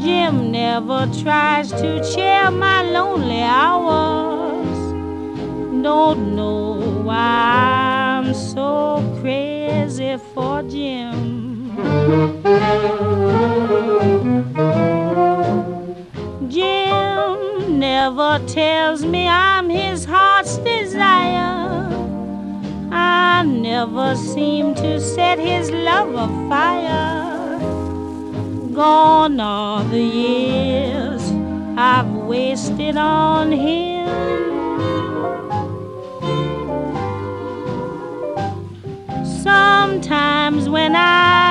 Jim never tries to cheer my lonely hours. Don't know why I'm so crazy for Jim. Jim never tells me I'm his heart's desire. I never seem to set his love afire. Gone are the years I've wasted on him. Sometimes when I